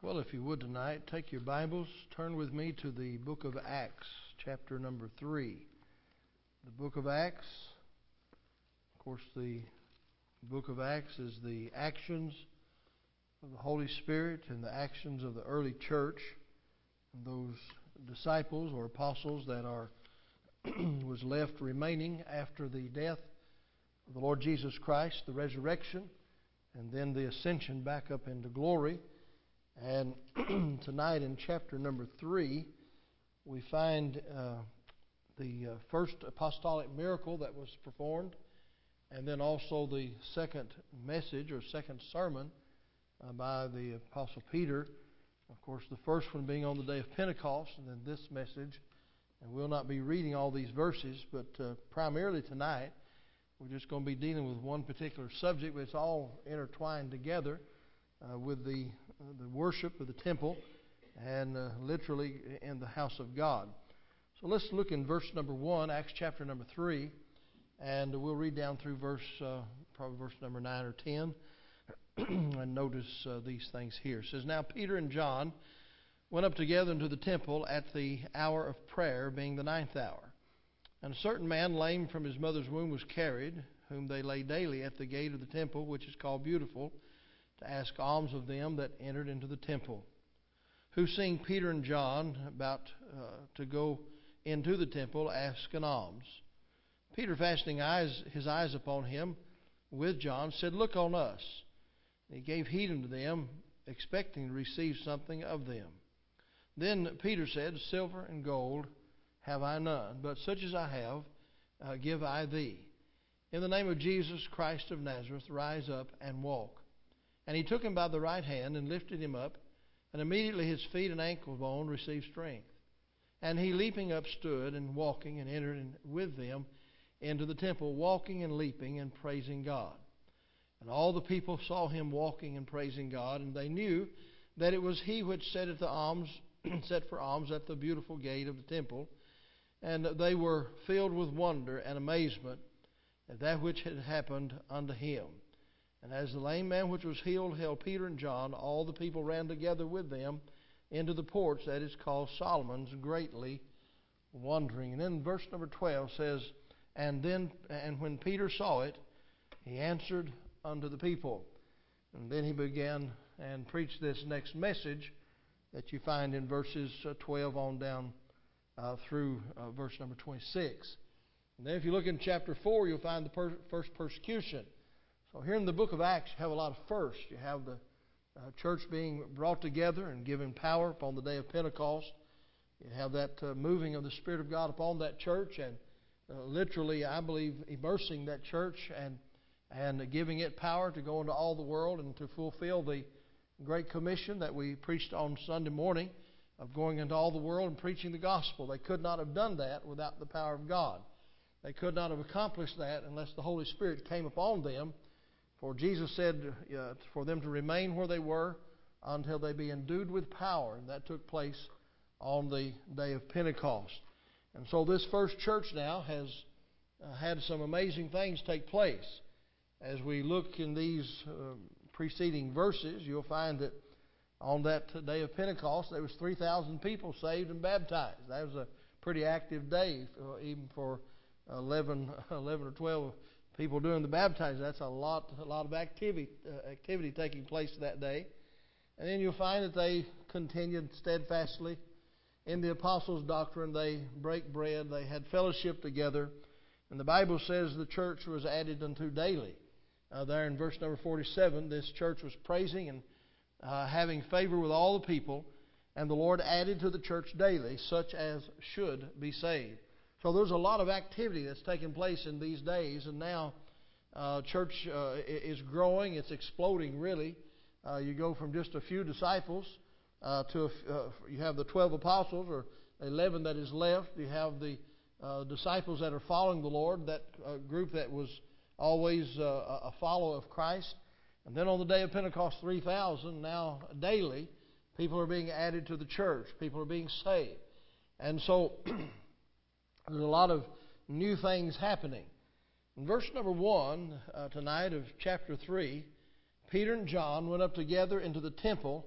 Well, if you would tonight, take your Bibles, turn with me to the book of Acts, chapter number 3. The book of Acts, of course, the book of Acts is the actions of the Holy Spirit and the actions of the early church, and those disciples or apostles that are was left remaining after the death of the Lord Jesus Christ, the resurrection, and then the ascension back up into glory. And tonight in chapter number 3, we find the first apostolic miracle that was performed, and then also the second message or second sermon by the Apostle Peter. Of course, the first one being on the day of Pentecost, and then this message. And we'll not be reading all these verses, but primarily tonight, we're just going to be dealing with one particular subject, but it's all intertwined together with the worship of the temple and literally in the house of God. So let's look in verse number 1, Acts chapter number 3, and we'll read down through probably verse number 9 or 10, and notice these things here. It says, "Now Peter and John went up together into the temple at the hour of prayer, being the 9th hour. And a certain man, lame from his mother's womb, was carried, whom they lay daily at the gate of the temple, which is called Beautiful, to ask alms of them that entered into the temple. Who, seeing Peter and John about to go into the temple, asked an alms. Peter, fastening his eyes upon him with John, said, Look on us. And he gave heed unto them, expecting to receive something of them. Then Peter said, Silver and gold have I none, but such as I have give I thee. In the name of Jesus Christ of Nazareth, rise up and walk. And he took him by the right hand and lifted him up, and immediately his feet and ankle bone received strength. And he, leaping up, stood and walking and entered with them into the temple, walking and leaping and praising God. And all the people saw him walking and praising God, and they knew that it was he which set for alms at the beautiful gate of the temple. And they were filled with wonder and amazement at that which had happened unto him. And as the lame man which was healed held Peter and John, all the people ran together with them into the porch that is called Solomon's, greatly wondering." And then verse number 12 says, And when Peter saw it, he answered unto the people. And then he began and preached this next message that you find in verses 12 on down through verse number 26. And then if you look in chapter 4, you'll find the first persecution. So here in the book of Acts, you have a lot of firsts. You have the church being brought together and given power upon the day of Pentecost. You have that moving of the Spirit of God upon that church, and literally, I believe, immersing that church and giving it power to go into all the world and to fulfill the Great Commission that we preached on Sunday morning of going into all the world and preaching the gospel. They could not have done that without the power of God. They could not have accomplished that unless the Holy Spirit came upon them. For Jesus said for them to remain where they were until they be endued with power. And that took place on the day of Pentecost. And so this first church now has had some amazing things take place. As we look in these preceding verses, you'll find that on that day of Pentecost, there was 3,000 people saved and baptized. That was a pretty active day, even for 11 or 12 people doing the baptizing. That's a lot of activity taking place that day. And then you'll find that they continued steadfastly in the apostles' doctrine. They break bread. They had fellowship together. And the Bible says the church was added unto daily. There in verse number 47, this church was praising and having favor with all the people. And the Lord added to the church daily such as should be saved. So there's a lot of activity that's taking place in these days, and now church is growing. It's exploding, really. You go from just a few disciples to you have the 12 apostles, or 11 that is left. You have the disciples that are following the Lord, that group that was always a follower of Christ. And then on the day of Pentecost, 3,000. Now daily, people are being added to the church. People are being saved. And so there's a lot of new things happening. In verse number 1 tonight of chapter 3, Peter and John went up together into the temple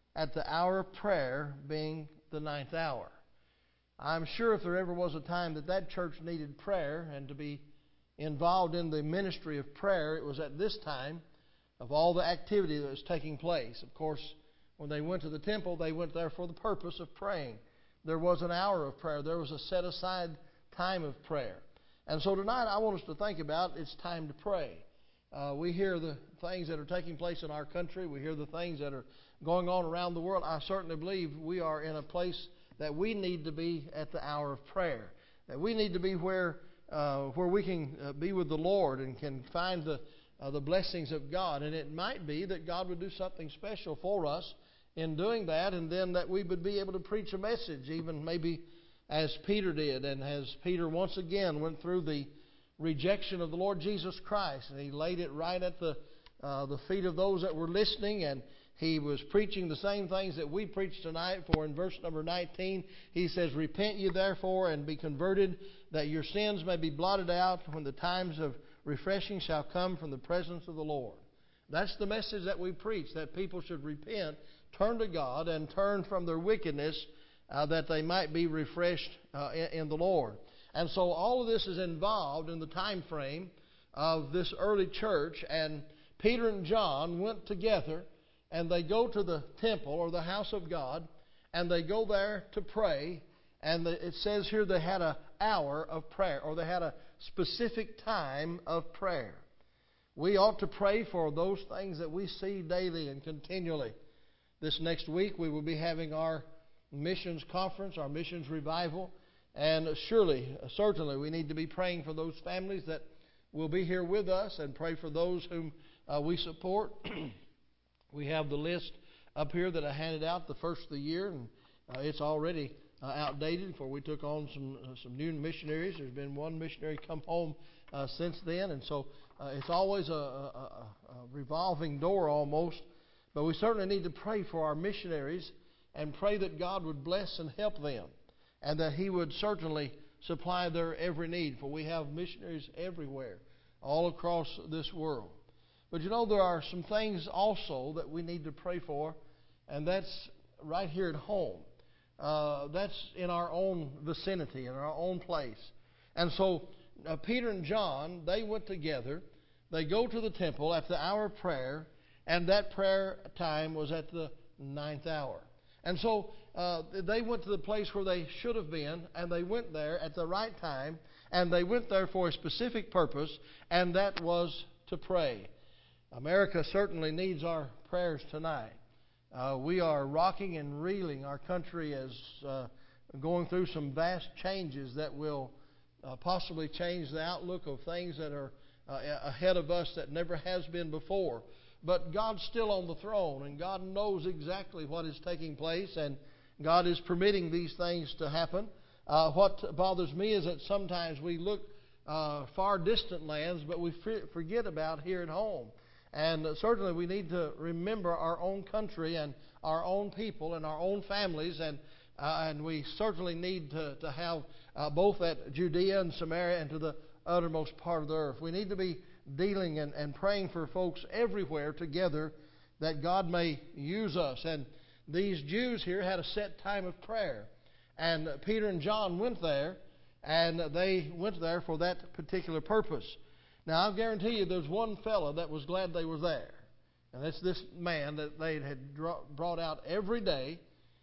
at the hour of prayer being the ninth hour. I'm sure if there ever was a time that church needed prayer and to be involved in the ministry of prayer, it was at this time of all the activity that was taking place. Of course, when they went to the temple, they went there for the purpose of praying. There was an hour of prayer. There was a set aside time of prayer. And so tonight I want us to think about it's time to pray. We hear the things that are taking place in our country. We hear the things that are going on around the world. I certainly believe we are in a place that we need to be at the hour of prayer. That we need to be where we can be with the Lord and can find the blessings of God. And it might be that God would do something special for us in doing that, and then that we would be able to preach a message, even maybe as Peter did, and as Peter once again went through the rejection of the Lord Jesus Christ, and he laid it right at the feet of those that were listening, and he was preaching the same things that we preach tonight. For in verse number 19, he says, "Repent ye therefore and be converted, that your sins may be blotted out when the times of refreshing shall come from the presence of the Lord." That's the message that we preach, that people should repent, turn to God, and turn from their wickedness, that they might be refreshed in the Lord. And so all of this is involved in the time frame of this early church. And Peter and John went together, and they go to the temple or the house of God, and they go there to pray. And it says here they had an hour of prayer, or they had a specific time of prayer. We ought to pray for those things that we see daily and continually. This next week we will be having our missions conference, our missions revival. And certainly we need to be praying for those families that will be here with us, and pray for those whom we support. We have the list up here that I handed out the first of the year, and it's already outdated, for we took on some new missionaries. There's been one missionary come home since then, and so it's always a revolving door almost. But we certainly need to pray for our missionaries and pray that God would bless and help them, and that He would certainly supply their every need, for we have missionaries everywhere, all across this world. But there are some things also that we need to pray for, and that's right here at home. That's in our own vicinity, in our own place. And so Peter and John, they went together. They go to the temple at the hour of prayer, and that prayer time was at the ninth hour. And so they went to the place where they should have been, and they went there at the right time, and they went there for a specific purpose, and that was to pray. America certainly needs our prayers tonight. We are rocking and reeling. Our country is going through some vast changes that will possibly change the outlook of things that are ahead of us that never has been before. But God's still on the throne, and God knows exactly what is taking place, and God is permitting these things to happen. What bothers me is that sometimes we look far distant lands, but we forget about here at home. And certainly we need to remember our own country and our own people and our own families, and we certainly need to have both at Judea and Samaria and to the uttermost part of the earth. We need to be dealing and praying for folks everywhere together, that God may use us. And these Jews here had a set time of prayer, and Peter and John went there, and they went there for that particular purpose. Now, I guarantee you there's one fellow that was glad they were there, and that's this man that they had brought out every day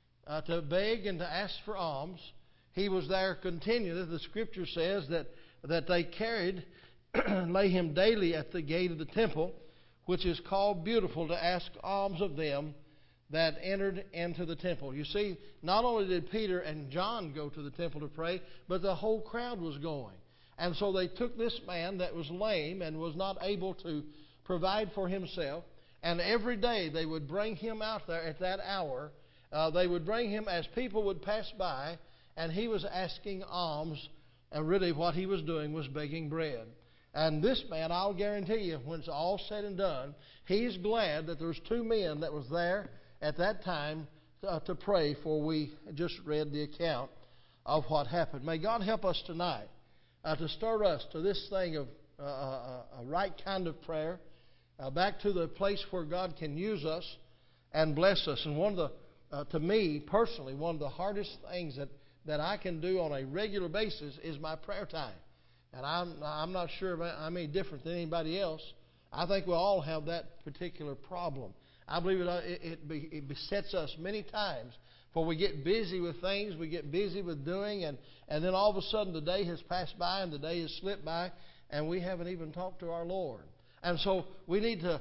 to beg and to ask for alms. He was there continually. The Scripture says that they carried and lay him daily at the gate of the temple, which is called Beautiful, to ask alms of them that entered into the temple. You see, not only did Peter and John go to the temple to pray, but the whole crowd was going. And so they took this man that was lame and was not able to provide for himself, and every day they would bring him out there at that hour. They would bring him as people would pass by, and he was asking alms, and really what he was doing was begging bread. And this man, I'll guarantee you, when it's all said and done, he's glad that there was two men that was there at that time to pray, for we just read the account of what happened. May God help us tonight to stir us to this thing of a right kind of prayer, back to the place where God can use us, and bless us. And one of the, to me personally, one of the hardest things that I can do on a regular basis is my prayer time. And I'm not sure if I'm any different than anybody else. I think we all have that particular problem. I believe it besets us many times. For we get busy with things, we get busy with doing, and then all of a sudden the day has passed by and the day has slipped by, and we haven't even talked to our Lord. And so we need to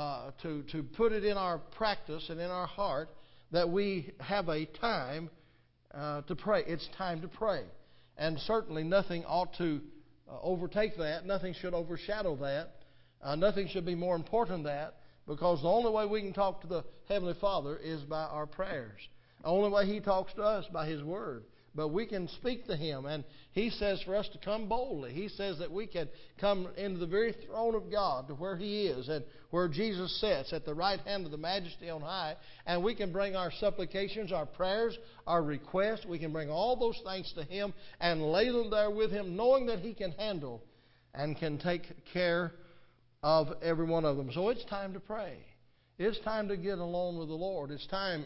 put it in our practice and in our heart that we have a time to pray. It's time to pray. And certainly nothing ought to overtake that. Nothing should overshadow that. Nothing should be more important than that, because the only way we can talk to the Heavenly Father is by our prayers. The only way He talks to us by His Word. But we can speak to Him, and He says for us to come boldly. He says that we can come into the very throne of God, to where He is, and where Jesus sits at the right hand of the Majesty on high, and we can bring our supplications, our prayers, our requests. We can bring all those things to Him and lay them there with Him, knowing that He can handle and can take care of every one of them. So it's time to pray. It's time to get alone with the Lord. It's time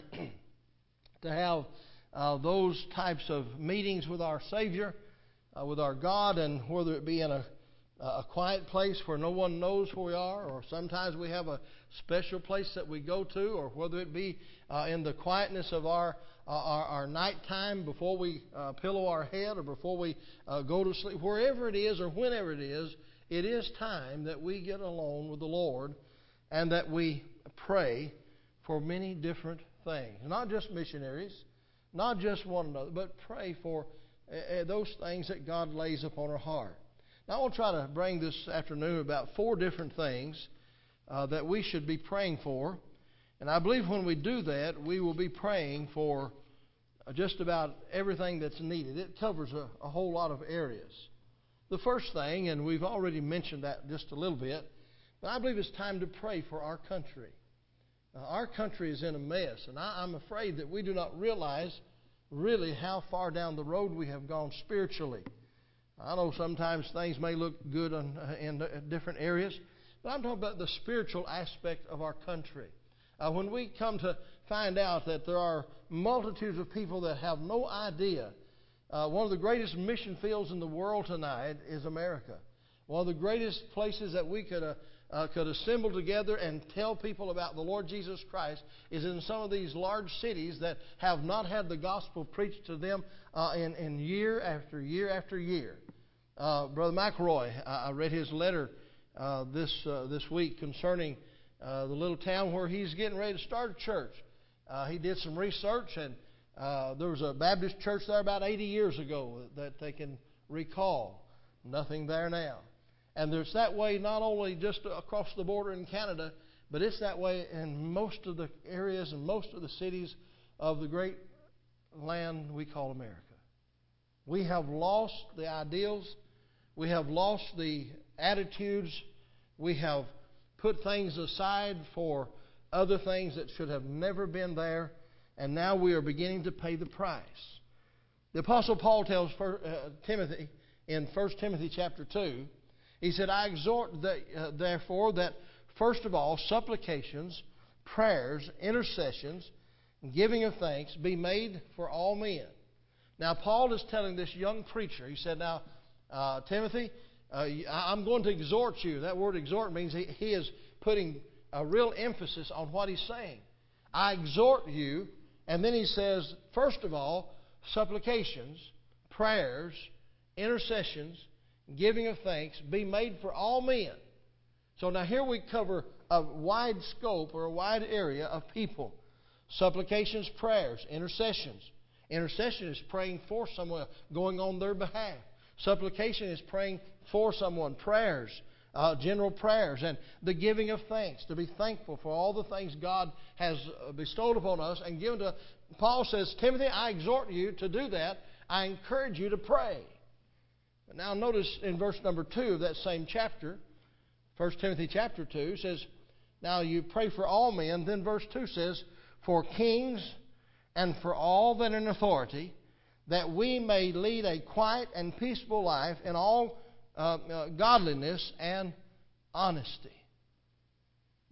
to have those types of meetings with our Savior, with our God, and whether it be in a quiet place where no one knows where we are, or sometimes we have a special place that we go to, or whether it be in the quietness of our nighttime before we pillow our head, or before we go to sleep, wherever it is or whenever it is time that we get alone with the Lord and that we pray for many different things. Not just missionaries, not just one another, but pray for those things that God lays upon our heart. Now I want to try to bring this afternoon about 4 different things that we should be praying for. And I believe when we do that, we will be praying for just about everything that's needed. It covers a whole lot of areas. The first thing, and we've already mentioned that just a little bit, but I believe it's time to pray for our country. Our country is in a mess, and I'm afraid that we do not realize really how far down the road we have gone spiritually. I know sometimes things may look good in different areas, but I'm talking about the spiritual aspect of our country. When we come to find out that there are multitudes of people that have no idea, one of the greatest mission fields in the world tonight is America. One of the greatest places that we could assemble together and tell people about the Lord Jesus Christ is in some of these large cities that have not had the gospel preached to them in year after year after year. Brother McElroy, I read his letter this week concerning the little town where he's getting ready to start a church. He did some research, and there was a Baptist church there about 80 years ago that they can recall. Nothing there now. And there's that way not only just across the border in Canada, but it's that way in most of the areas and most of the cities of the great land we call America. We have lost the ideals. We have lost the attitudes. We have put things aside for other things that should have never been there. And now we are beginning to pay the price. The Apostle Paul tells Timothy in 1 Timothy chapter 2, he said, I exhort therefore that first of all supplications, prayers, intercessions, and giving of thanks be made for all men. Now Paul is telling this young preacher, he said, now Timothy, I'm going to exhort you. That word exhort means he is putting a real emphasis on what he's saying. I exhort you, and then he says, first of all, supplications, prayers, intercessions, giving of thanks be made for all men. So now here we cover a wide scope or a wide area of people. Supplications, prayers, intercessions. Intercession is praying for someone, going on their behalf. Supplication is praying for someone. Prayers, general prayers, and the giving of thanks, to be thankful for all the things God has bestowed upon us and given to us. Paul says, Timothy, I exhort you to do that. I encourage you to pray. But now notice in verse number 2 of that same chapter, 1 Timothy chapter 2, says, now you pray for all men. Then verse 2 says, for kings and for all that are in authority, that we may lead a quiet and peaceful life in all godliness and honesty.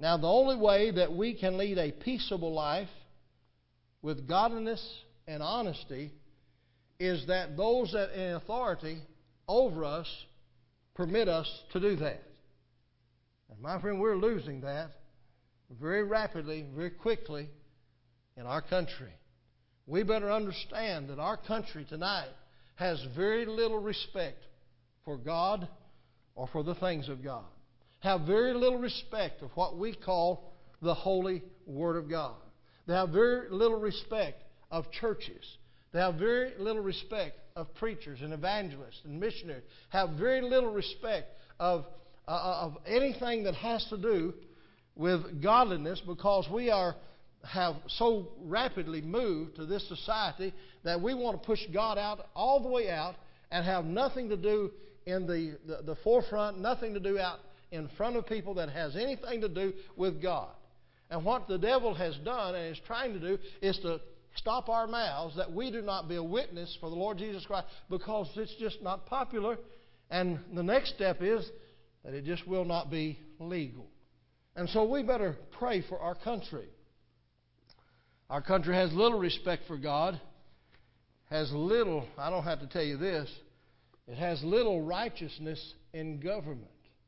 Now, the only way that we can lead a peaceable life with godliness and honesty is that those that in authority over us permit us to do that. And my friend, we're losing that very rapidly, very quickly in our country. We better understand that our country tonight has very little respect for God or for the things of God. Have very little respect of what we call the Holy Word of God. They have very little respect of churches. They have very little respect of preachers and evangelists and missionaries. Have very little respect of anything that has to do with godliness, because we have so rapidly moved to this society that we want to push God out, all the way out, and have nothing to do in the forefront, nothing to do out in front of people that has anything to do with God. And what the devil has done and is trying to do is to stop our mouths, that we do not be a witness for the Lord Jesus Christ, because it's just not popular. And the next step is that it just will not be legal. And so we better pray for our country. Our country has little respect for God, has little, I don't have to tell you this, it has little righteousness in government.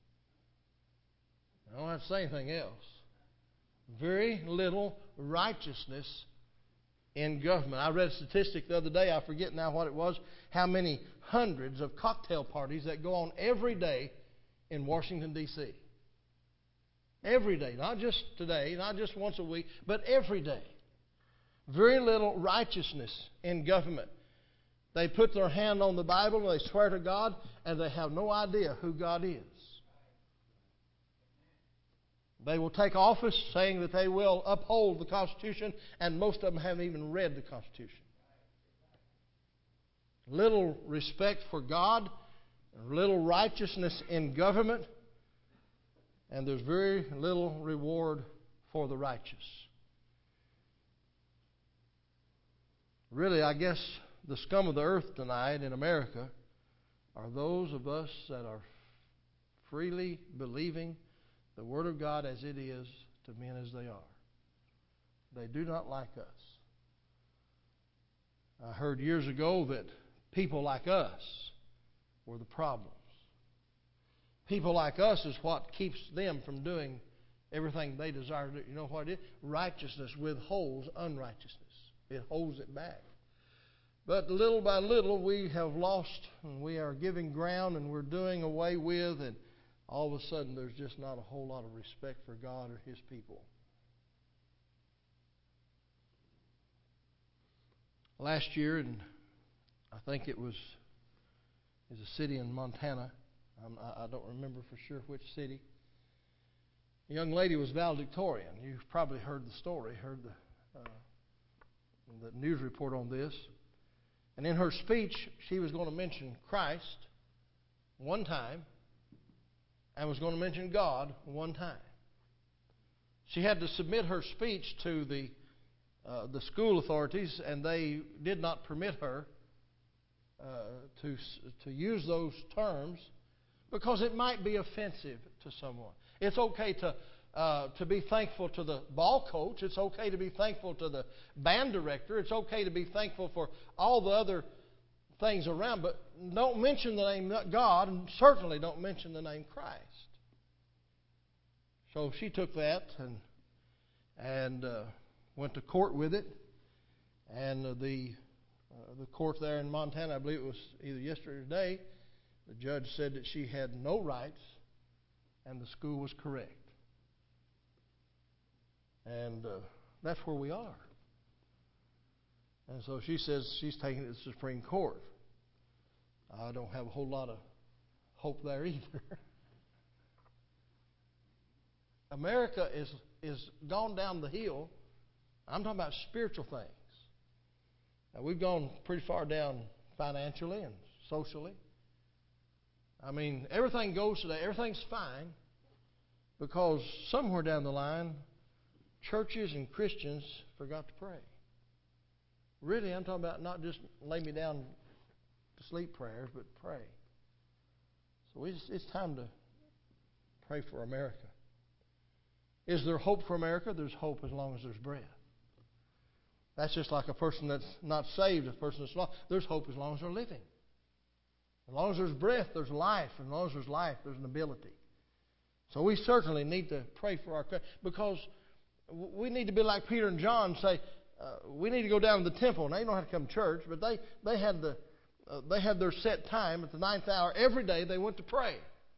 I don't have to say anything else. Very little righteousness in government. I read a statistic the other day, I forget now what it was, how many hundreds of cocktail parties that go on every day in Washington, D.C. Every day, not just today, not just once a week, but every day. Very little righteousness in government. They put their hand on the Bible and they swear to God, and they have no idea who God is. They will take office saying that they will uphold the Constitution, and most of them haven't even read the Constitution. Little respect for God, little righteousness in government, and there's very little reward for the righteous. Really, I guess the scum of the earth tonight in America are those of us that are freely believing the Word of God as it is to men as they are. They do not like us. I heard years ago that people like us were the problems. People like us is what keeps them from doing everything they desire to do. You know what it is? Righteousness withholds unrighteousness. It holds it back. But little by little we have lost, and we are giving ground, and we're doing away with, and all of a sudden there's just not a whole lot of respect for God or His people. Last year, and I think it was a city in Montana, I don't remember for sure which city. A young lady was valedictorian. You've probably heard the story, heard the news report on this. And in her speech, she was going to mention Christ one time and was going to mention God one time. She had to submit her speech to the school authorities, and they did not permit her to use those terms because it might be offensive to someone. It's okay to be thankful to the ball coach. It's okay to be thankful to the band director. It's okay to be thankful for all the other things around, but don't mention the name God, and certainly don't mention the name Christ. So she took that and went to court with it, and the court there in Montana, I believe it was either yesterday or today, the judge said that she had no rights and the school was correct. And that's where we are. And so she says she's taking it to the Supreme Court. I don't have a whole lot of hope there either. America is gone down the hill. I'm talking about spiritual things. Now, we've gone pretty far down financially and socially. I mean, everything goes today. Everything's fine because somewhere down the line, churches and Christians forgot to pray. Really, I'm talking about not just lay me down to sleep prayers, but pray. So it's time to pray for America. Is there hope for America? There's hope as long as there's breath. That's just like a person that's not saved, a person that's lost. There's hope as long as they're living. As long as there's breath, there's life. As long as there's life, there's an ability. So we certainly need to pray for our country, because we need to be like Peter and John and say, we need to go down to the temple. And they don't have to come to church, but they had their set time at the 9th hour. Every day they went to pray.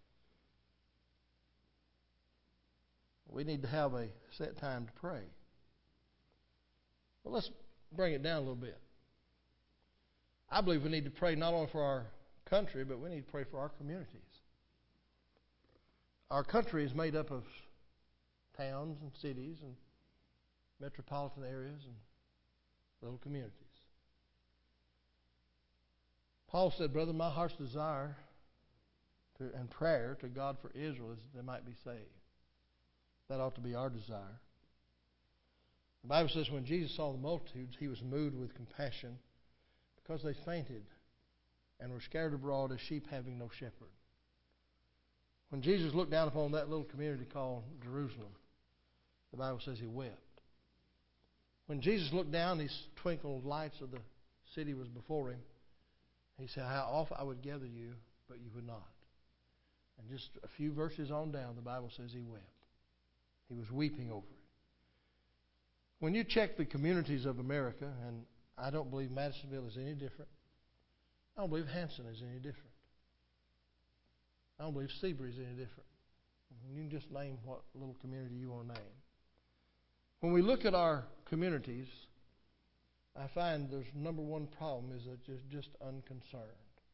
We need to have a set time to pray. Well, let's bring it down a little bit. I believe we need to pray not only for our country, but we need to pray for our communities. Our country is made up of towns and cities and metropolitan areas and little communities. Paul said, brother, my heart's desire and prayer to God for Israel is that they might be saved. That ought to be our desire. The Bible says when Jesus saw the multitudes, he was moved with compassion because they fainted and were scattered abroad as sheep having no shepherd. When Jesus looked down upon that little community called Jerusalem, the Bible says he wept. When Jesus looked down, these twinkled lights of the city was before him. He said, how often I would gather you, but you would not. And just a few verses on down, the Bible says he wept. He was weeping over it. When you check the communities of America, and I don't believe Madisonville is any different. I don't believe Hanson is any different. I don't believe Seabury is any different. You can just name what little community you want to name. When we look at our communities, I find there's number one problem is that they're just unconcerned.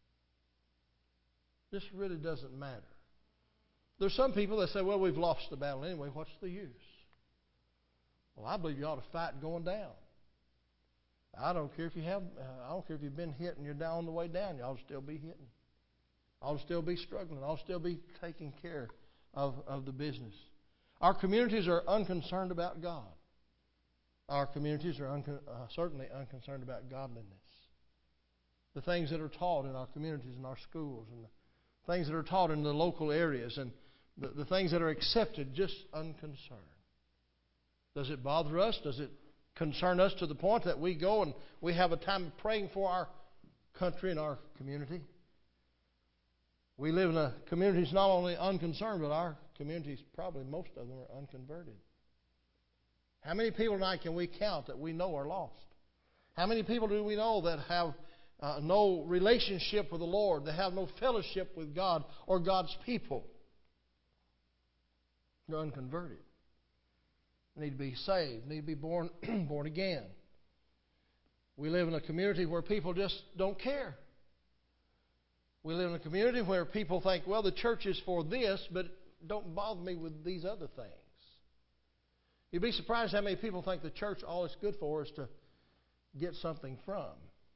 This really doesn't matter. There's some people that say, well, we've lost the battle anyway. What's the use? Well, I believe you ought to fight going down. I don't care if you have. I don't care if you've been hit and you're down on the way down. You ought to still be hitting. Ought to still be struggling. Ought to still be taking care of the business. Our communities are unconcerned about God. Our communities are certainly unconcerned about godliness. The things that are taught in our communities and our schools, and the things that are taught in the local areas, and the things that are accepted, just unconcerned. Does it bother us? Does it concern us to the point that we go and we have a time of praying for our country and our community? We live in a community that's not only unconcerned, but our communities, probably most of them, are unconverted. How many people tonight can we count that we know are lost? How many people do we know that have no relationship with the Lord, that have no fellowship with God or God's people? They're unconverted. They need to be saved, need to be born again. We live in a community where people just don't care. We live in a community where people think, well, the church is for this, but don't bother me with these other things. You'd be surprised how many people think the church, all it's good for is to get something from.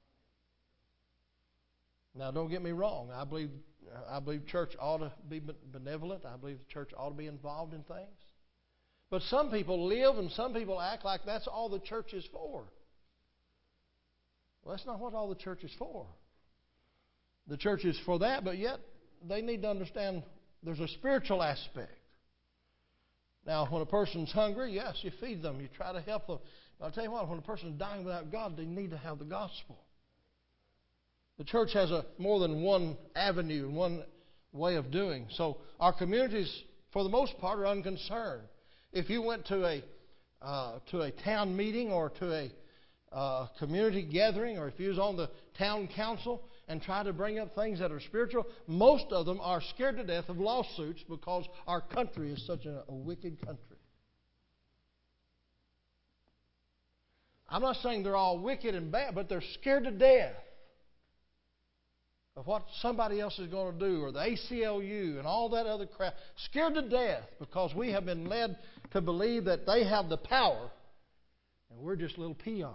Now, don't get me wrong. I believe church ought to be benevolent. I believe the church ought to be involved in things. But some people live and some people act like that's all the church is for. Well, that's not what all the church is for. The church is for that, but yet they need to understand there's a spiritual aspect. Now, when a person's hungry, yes, you feed them. You try to help them. But I'll tell you what, when a person's dying without God, they need to have the gospel. The church has more than one avenue and one way of doing. So our communities, for the most part, are unconcerned. If you went to a town meeting or to a community gathering, or if you was on the town council and try to bring up things that are spiritual, most of them are scared to death of lawsuits because our country is such a wicked country. I'm not saying they're all wicked and bad, but they're scared to death of what somebody else is going to do, or the ACLU and all that other crap. Scared to death because we have been led to believe that they have the power and we're just little peons.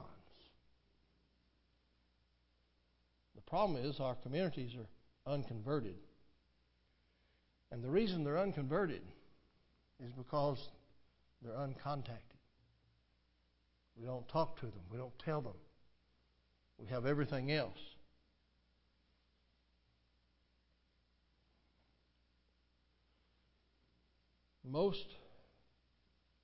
The problem is our communities are unconverted. And the reason they're unconverted is because they're uncontacted. We don't talk to them. We don't tell them. We have everything else. Most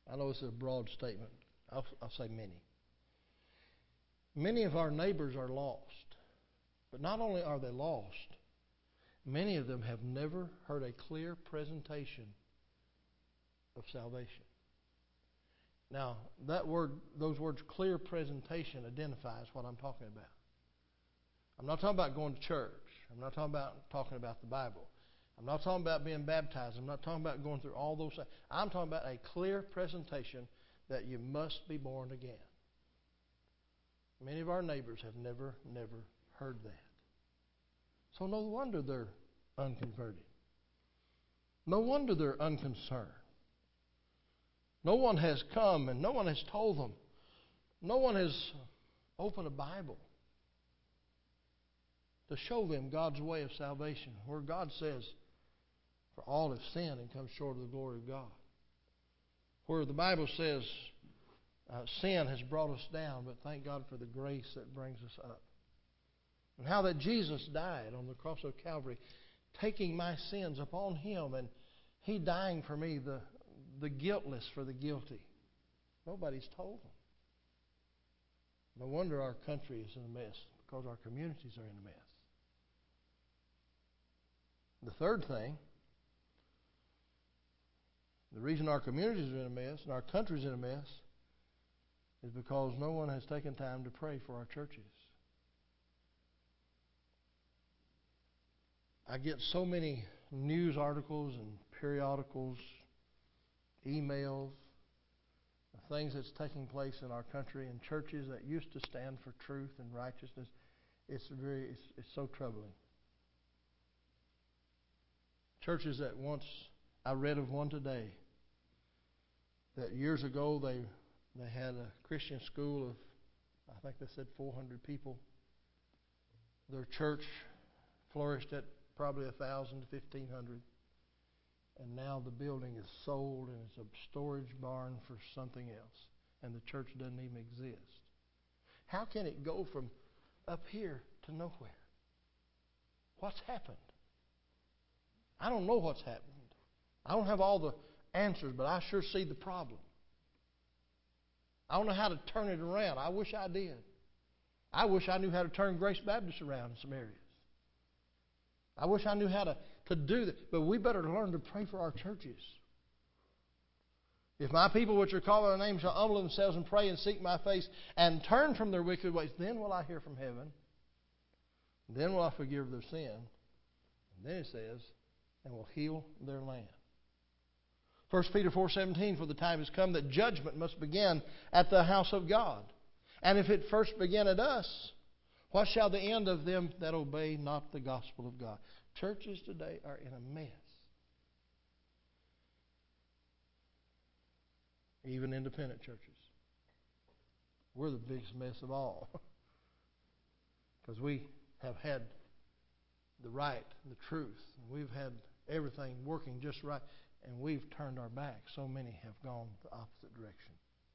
I know it's a broad statement. I'll say many. Many of our neighbors are lost. But not only are they lost, many of them have never heard a clear presentation of salvation. Now, those words, clear presentation, identifies what I'm talking about. I'm not talking about going to church. I'm not talking about the Bible. I'm not talking about being baptized. I'm not talking about going through all those things. I'm talking about a clear presentation that you must be born again. Many of our neighbors have never heard that. So no wonder they're unconverted. No wonder they're unconcerned. No one has come and no one has told them. No one has opened a Bible to show them God's way of salvation, where God says, for all have sinned and come short of the glory of God. Where the Bible says, sin has brought us down, but thank God for the grace that brings us up. And how that Jesus died on the cross of Calvary, taking my sins upon Him, and He dying for me, the guiltless for the guilty. Nobody's told them. No wonder our country is in a mess, because our communities are in a mess. The third thing, the reason our communities are in a mess and our country's in a mess is because no one has taken time to pray for our churches. I get so many news articles and periodicals, emails, things that's taking place in our country and churches that used to stand for truth and righteousness. It's so troubling. Churches that once, I read of one today, that years ago they had a Christian school of, I think they said 400 people. Their church flourished at probably 1,000 to 1,500. And now the building is sold and it's a storage barn for something else. And the church doesn't even exist. How can it go from up here to nowhere? What's happened? I don't know what's happened. I don't have all the answers, but I sure see the problem. I don't know how to turn it around. I wish I did. I wish I knew how to turn Grace Baptist around in some areas. I wish I knew how to do that. But we better learn to pray for our churches. If my people which are called by my name shall humble themselves and pray and seek my face and turn from their wicked ways, then will I hear from heaven. Then will I forgive their sin. And then it says, and will heal their land. 1 Peter 4:17, for the time has come that judgment must begin at the house of God. And if it first begin at us, what shall the end of them that obey not the gospel of God? Churches today are in a mess. Even independent churches. We're the biggest mess of all. Because we have had the right, the truth. We've had everything working just right. And we've turned our back. So many have gone the opposite direction.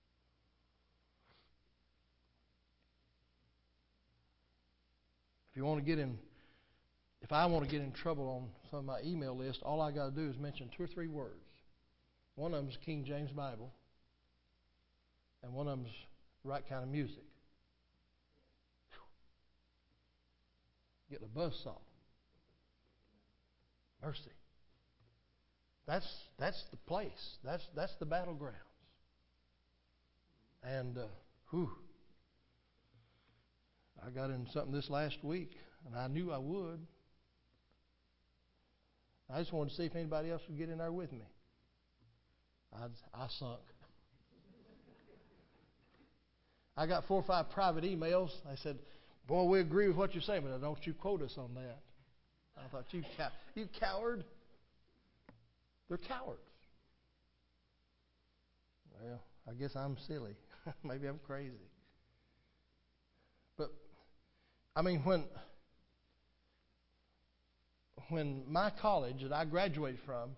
If I want to get in trouble on some of my email list, all I got to do is mention 2 or 3 words. One of them is King James Bible, and one of them is right kind of music. Getting a buzzsaw. Mercy. That's the place. That's the battlegrounds. And I got in something this last week, and I knew I would. I just wanted to see if anybody else would get in there with me. I sunk. I got 4 or 5 private emails. I said, boy, we agree with what you're saying, but don't you quote us on that. I thought, you coward. They're cowards. Well, I guess I'm silly. Maybe I'm crazy. But, I mean, when my college that I graduated from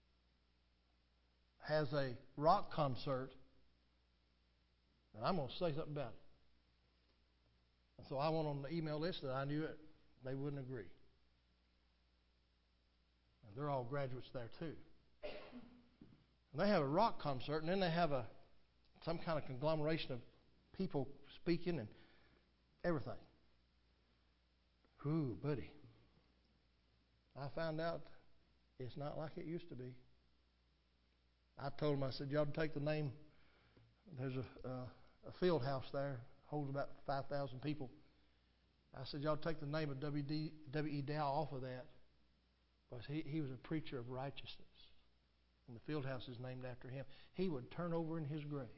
has a rock concert, and I'm going to say something about it. And so I went on the email list that I knew they wouldn't agree. And they're all graduates there too. And they have a rock concert, and then they have some kind of conglomeration of people speaking and everything. Ooh, buddy. I found out it's not like it used to be. I told them, I said, y'all take the name. There's a field house there, holds about 5,000 people. I said, y'all take the name of W.E. Dow off of that, because he was a preacher of righteousness. And the field house is named after him. He would turn over in his grave.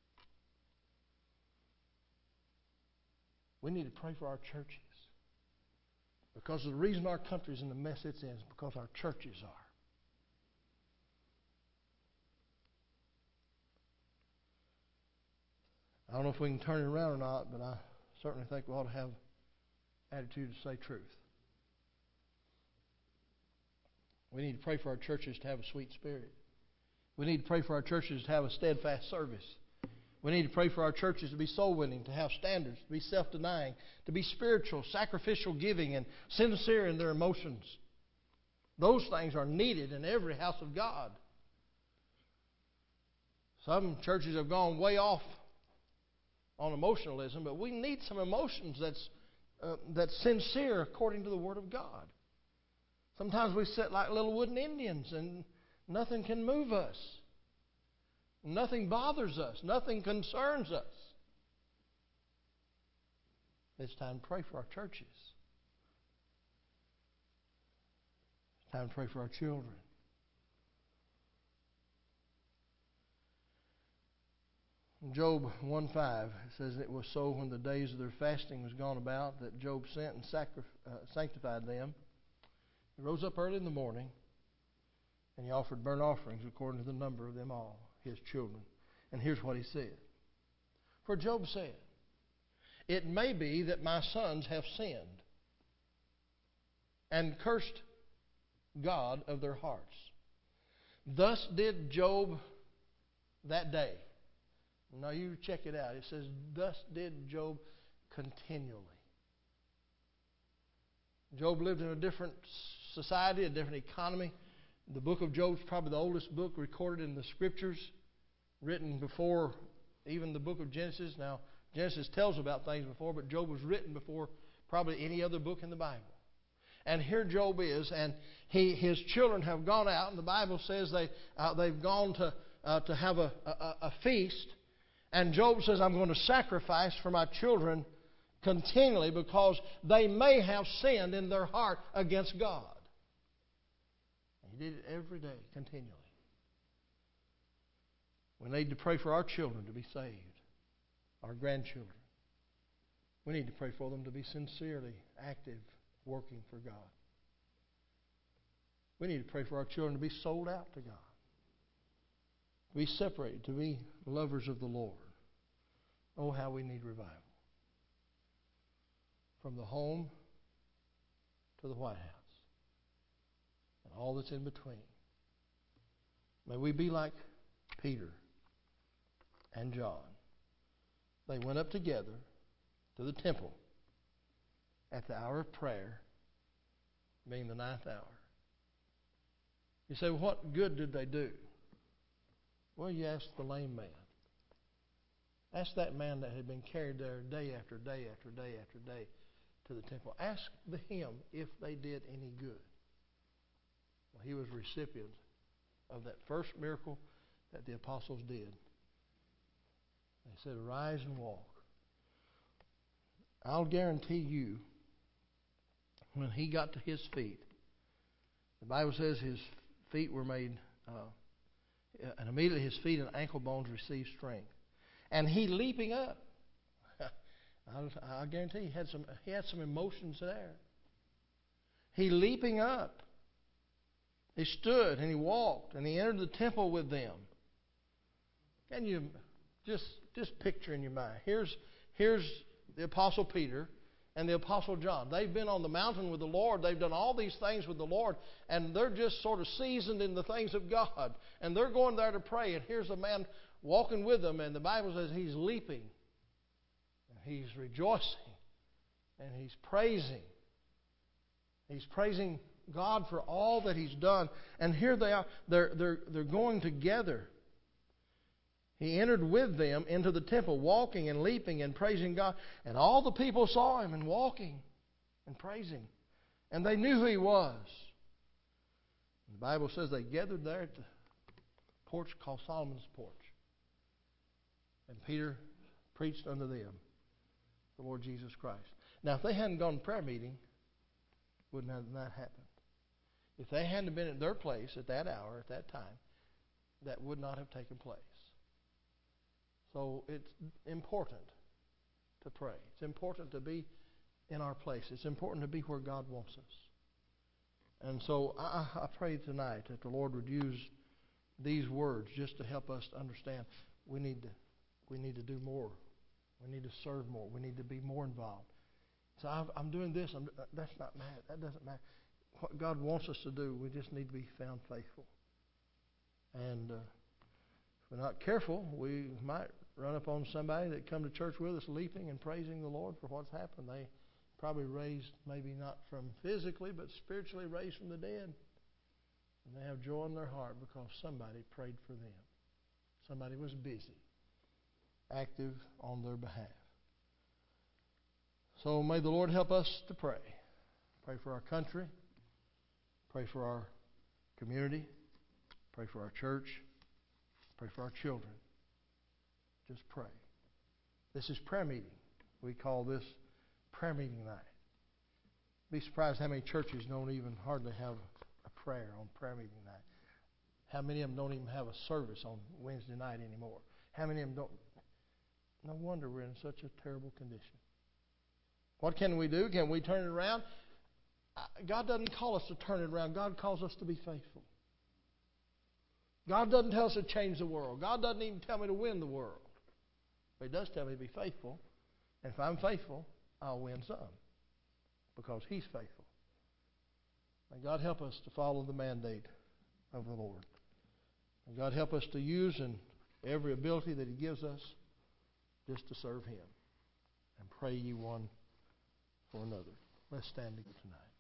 We need to pray for our churches. Because the reason our country's in the mess it's in is because our churches are. I don't know if we can turn it around or not, but I certainly think we ought to have attitude to say truth. We need to pray for our churches to have a sweet spirit. We need to pray for our churches to have a steadfast service. We need to pray for our churches to be soul winning, to have standards, to be self-denying, to be spiritual, sacrificial giving, and sincere in their emotions. Those things are needed in every house of God. Some churches have gone way off on emotionalism, but we need some emotions that's sincere according to the Word of God. Sometimes we sit like little wooden Indians and nothing can move us. Nothing bothers us. Nothing concerns us. It's time to pray for our churches. It's time to pray for our children. In Job 1:5, it says, it was so when the days of their fasting was gone about that Job sent and sanctified them. He rose up early in the morning and he offered burnt offerings according to the number of them all, his children. And here's what he said. For Job said, it may be that my sons have sinned and cursed God of their hearts. Thus did Job that day. Now you check it out. It says, thus did Job continually. Job lived in a different society, a different economy. The book of Job is probably the oldest book recorded in the Scriptures, written before even the book of Genesis. Now, Genesis tells about things before, but Job was written before probably any other book in the Bible. And here Job is, and his children have gone out, and the Bible says they've gone to have a feast. And Job says, I'm going to sacrifice for my children continually because they may have sinned in their heart against God. And he did it every day, continually. We need to pray for our children to be saved, our grandchildren. We need to pray for them to be sincerely active, working for God. We need to pray for our children to be sold out to God, to be separated, to be lovers of the Lord. Oh, how we need revival. From the home to the White House and all that's in between. May we be like Peter and John. They went up together to the temple at the hour of prayer, being the 9th hour. You say, well, what good did they do? Well, you ask the lame man. Ask that man that had been carried there day after day after day after day to the temple. Ask him if they did any good. Well, he was recipient of that first miracle that the apostles did. They said, arise and walk. I'll guarantee you, when he got to his feet, the Bible says his feet were made, and immediately his feet and ankle bones received strength. And he leaping up, I guarantee he had some emotions there. He leaping up, he stood and he walked and he entered the temple with them. Can you just picture in your mind? Here's the Apostle Peter and the Apostle John. They've been on the mountain with the Lord. They've done all these things with the Lord. And they're just sort of seasoned in the things of God. And they're going there to pray. And here's a man walking with them. And the Bible says he's leaping. And he's rejoicing. And he's praising. He's praising God for all that He's done. And here they are. They're going together. He entered with them into the temple, walking and leaping and praising God. And all the people saw Him and walking and praising. And they knew who He was. The Bible says they gathered there at the porch called Solomon's Porch. And Peter preached unto them the Lord Jesus Christ. Now, if they hadn't gone to prayer meeting, wouldn't have that happened. If they hadn't been at their place at that hour, at that time, that would not have taken place. So it's important to pray. It's important to be in our place. It's important to be where God wants us. And so I pray tonight that the Lord would use these words just to help us to understand we need to do more. We need to serve more. We need to be more involved. So I'm doing this. That's not matter. That doesn't matter. What God wants us to do, we just need to be found faithful. And if we're not careful, we might run up on somebody that come to church with us leaping and praising the Lord for what's happened. They probably raised, maybe not from physically, but spiritually raised from the dead. And they have joy in their heart because somebody prayed for them. Somebody was busy, active on their behalf. So may the Lord help us to pray. Pray for our country. Pray for our community. Pray for our church. Pray for our children. Just pray. This is prayer meeting. We call this prayer meeting night. Be surprised how many churches don't even hardly have a prayer on prayer meeting night. How many of them don't even have a service on Wednesday night anymore? How many of them don't? No wonder we're in such a terrible condition. What can we do? Can we turn it around? God doesn't call us to turn it around. God calls us to be faithful. God doesn't tell us to change the world. God doesn't even tell me to win the world. But He does tell me to be faithful. And if I'm faithful, I'll win some. Because He's faithful. May God help us to follow the mandate of the Lord. May God help us to use in every ability that He gives us just to serve Him. And pray ye one for another. Let's stand together tonight.